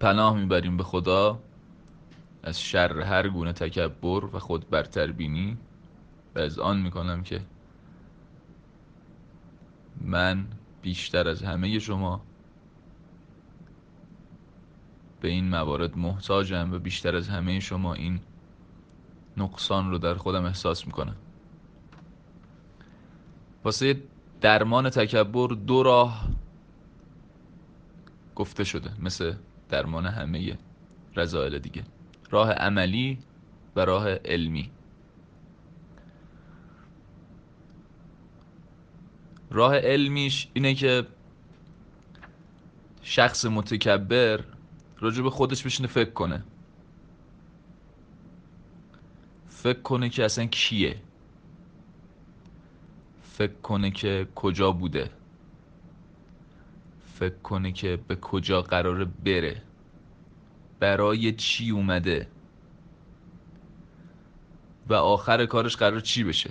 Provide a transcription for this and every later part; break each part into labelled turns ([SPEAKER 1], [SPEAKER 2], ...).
[SPEAKER 1] پناه میبریم به خدا از شر هر گونه تکبر و خود برتربینی و از آن میکنم که من بیشتر از همه شما به این موارد محتاجم و بیشتر از همه شما این نقصان رو در خودم احساس میکنم. واسه درمان تکبر 2 راه گفته شده، مثل درمان همه رذائل دیگه: راه عملی و راه علمی. راه علمیش اینه که شخص متکبر راجع به خودش بشینه فکر کنه که اصلا کیه، فکر کنه که کجا بوده، فکر کنه که به کجا قراره بره، برای چی اومده و آخر کارش قرار چی بشه.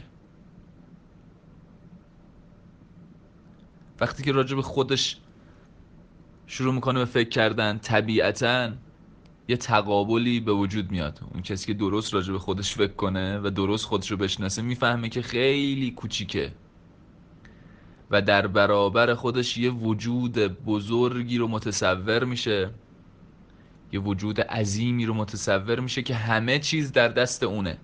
[SPEAKER 1] وقتی که راجع به خودش شروع میکنه به فکر کردن، طبیعتاً یه تقابلی به وجود میاد. اون کسی که درست راجع به خودش فکر کنه و درست خودش رو بشناسه میفهمه که خیلی کوچیکه و در برابر خودش یه وجود بزرگی رو متصور میشه، یه وجود عظیمی رو متصور میشه که همه چیز در دست اونه.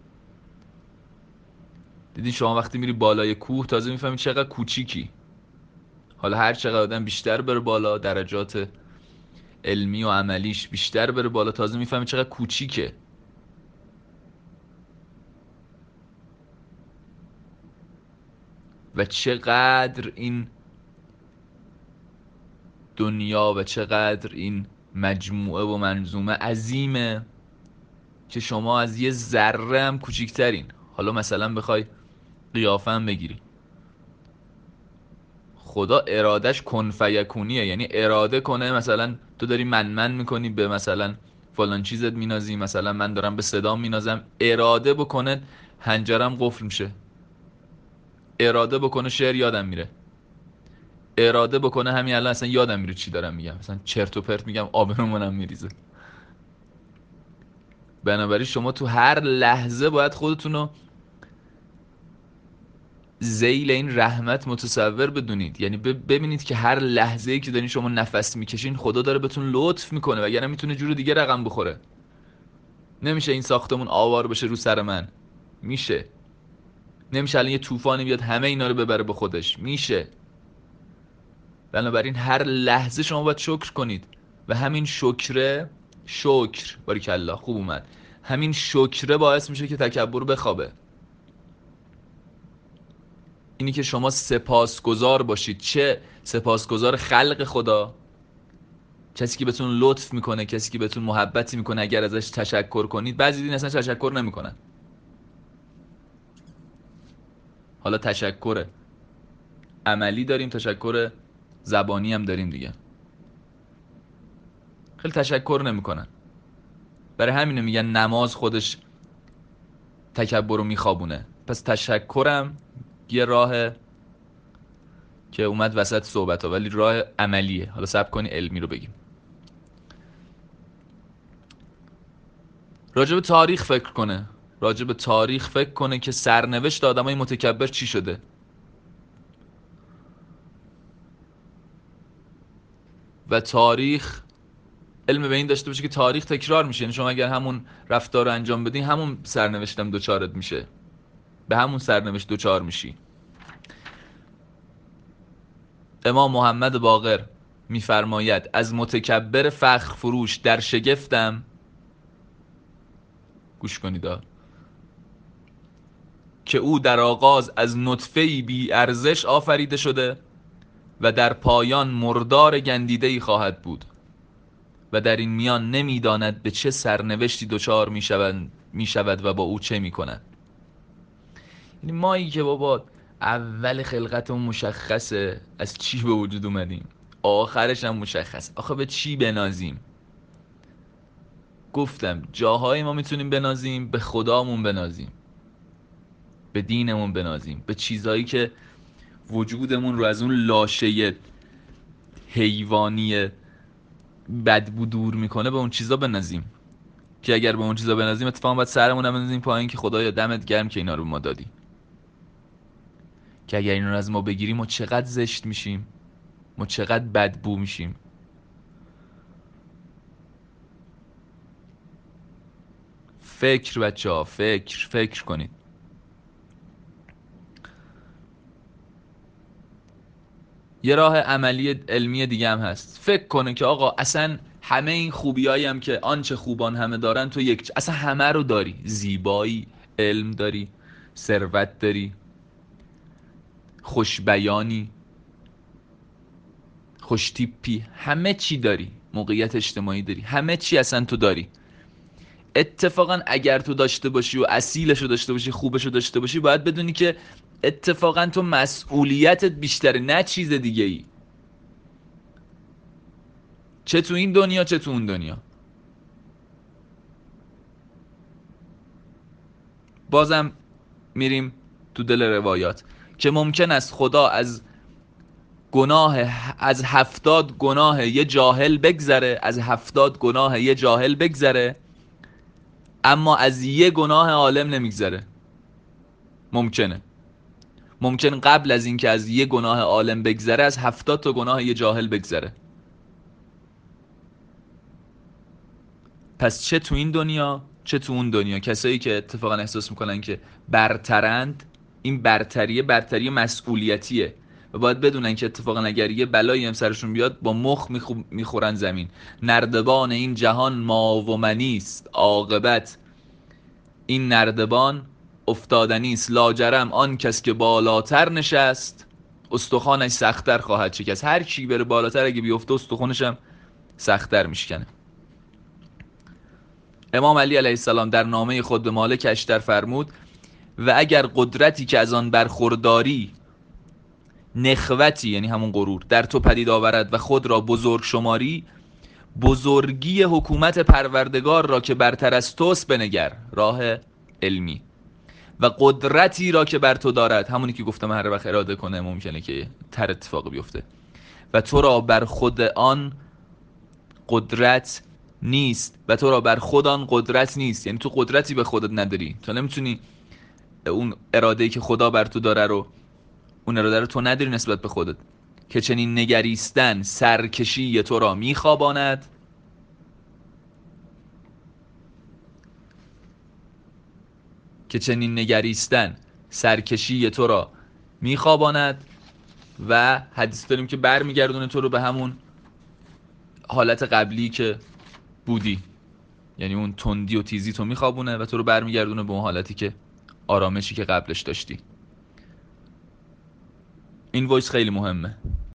[SPEAKER 1] دیدین شما وقتی میری بالای کوه تازه میفهمی چقدر کوچیکی. حالا هر چقدر آدم بیشتر بره بالا، درجات علمی و عملیش بیشتر بره بالا، تازه میفهمی چقدر کوچیکه. و چقدر این دنیا و چقدر این مجموعه و منظومه عظیمه که شما از یه ذره هم کوچیکترین. حالا مثلا بخوای قیافه هم بگیری، خدا ارادش کن فیکونیه، یعنی اراده کنه مثلا تو داری من میکنی به مثلا فلان چیزت مینازی، مثلا من دارم به صدام مینازم، اراده بکنه هنجرم قفل میشه، اراده بکنه شعر یادم میره، اراده بکنه همین الان اصلا یادم میره چی دارم میگم، مثلا چرت و پرت میگم آبرومونم میریزه. بنابراین شما تو هر لحظه باید خودتون رو ذیل این رحمت متصور بدونید، یعنی ببینید که هر لحظه‌ای که دارین شما نفس میکشین خدا داره بهتون لطف میکنه، وگرنه میتونه جور دیگه رقم بخوره. نمیشه این ساختمون آوار بشه رو سر من، میشه. نمیشه الان یه طوفانی بیاد همه اینا رو ببره به خودش، میشه. بنابراین هر لحظه شما باید شکر کنید و همین شکر باریکلا خوب اومد، همین شکره باعث میشه که تکبر بخوابه. اینی که شما سپاسگزار باشید، چه سپاسگزار خلق خدا، کسی که بهتون لطف میکنه، کسی که بهتون محبتی میکنه، اگر ازش تشکر کنید. بعضی دین اصلا تشکر نمیکنن. حالا تشکر عملی داریم، تشکر زبانی هم داریم دیگه. خیلی تشکر نمیکنن. برای همینه میگن نماز خودش تکبر رو میخوابونه. پس تشکرم یه راه که اومد وسط صحبت ها، ولی راه عملیه. حالا صبر کنی علمی رو بگیم. راجع به تاریخ فکر کنه، راجع به تاریخ فکر کنه که سرنوشت آدمای متکبر چی شده. و تاریخ علم به این داشته باشه که تاریخ تکرار میشه، یعنی شما اگر همون رفتار رو انجام بدین همون سرنوشتم دوچارت میشه، به همون سرنوشت دوچار میشی. امام محمد باقر میفرماید از متکبر فخر فروش در شگفتم، گوش کنید که او در آغاز از نطفه‌ای بی ارزش آفریده شده و در پایان مردار گندیده‌ای خواهد بود و در این میان نمیداند به چه سرنوشتی دچار میشود و با او چه میکند. یعنی مایی که بابا اول خلقتمون مشخصه از چی به وجود اومدیم، آخرش هم مشخص، آخه به چی بنازیم؟ گفتم جاهای ما میتونیم بنازیم، به خدامون بنازیم، به دینمون بنازیم، به چیزایی که وجودمون رو از اون لاشه حیوانی بدبو دور میکنه به اون چیزا بنازیم، که اگر به اون چیزا بنازیم اتفاقا باید سرمون هم بنازیم پایین که خدایا دمت گرم که اینا رو ما دادی، که اگر اینا رو از ما بگیریم ما چقدر زشت میشیم، ما چقدر بدبو میشیم. فکر بچه ها، فکر کنید. یه راه عملی علمی دیگه هم هست. فکر کنه که آقا اصلا همه این خوبیایی هم که آنچه خوبان همه دارن تو اصلا همه رو داری، زیبایی، علم داری، ثروت داری، خوشبیانی، خوشتیپی، همه چی داری، موقعیت اجتماعی داری، همه چی اصلا تو داری. اتفاقا اگر تو داشته باشی و اصیلشو داشته باشی، خوبشو داشته باشی، باید بدونی که اتفاقا تو مسئولیتت بیشتره، نه چیز دیگه ای، چه تو این دنیا چه تو اون دنیا. بازم میریم تو دل روایات که ممکن است خدا از 70 گناه یه جاهل بگذره، از 70 گناه یه جاهل بگذره، اما از یه گناه عالم نمیگذره. ممکن قبل از اینکه از یه گناه عالم بگذره از 70 تا گناه یه جاهل بگذره. پس چه تو این دنیا چه تو اون دنیا، کسایی که اتفاقا احساس میکنن که برترند، این برتری مسئولیتیه و باید بدونن که اتفاقا اگر یه بلایی هم سرشون بیاد با مخ میخورن زمین. نردبان این جهان ما و منیست، عاقبت این نردبان افتادنی است. لاجرم آن کس که بالاتر نشست، استخوانش سخت‌تر خواهد شکست. هر کی بره بالاتر اگه بیفته استخوانش هم سخت‌تر میشکنه. امام علی علیه السلام در نامه خود به مالک اشتر فرمود: و اگر قدرتی که از آن برخورداری نخوتی، یعنی همون غرور، در تو پدید آورد و خود را بزرگ شماری، بزرگی حکومت پروردگار را که برتر از توست بنگر، راه علمی، و قدرتی را که بر تو دارد، همونی که گفتم هر وقت اراده کنه ممکنه که تر اتفاق بیفته، و تو را بر خود آن قدرت نیست، و تو را بر خود آن قدرت نیست. یعنی تو قدرتی به خودت نداری، تو نمیتونی اون اراده‌ای که خدا بر تو داره رو، اون اراده رو تو نداری نسبت به خودت. که چنین نگریستن سرکشی تو را میخواباند، که چنین نگریستن سرکشی تو را میخواباند. و حدیث داریم که برمیگردونه تو رو به همون حالت قبلی که بودی، یعنی اون تندی و تیزی تو میخوابونه و تو رو برمیگردونه به اون حالتی که آرامشی که قبلش داشتی. این وایس خیلی مهمه.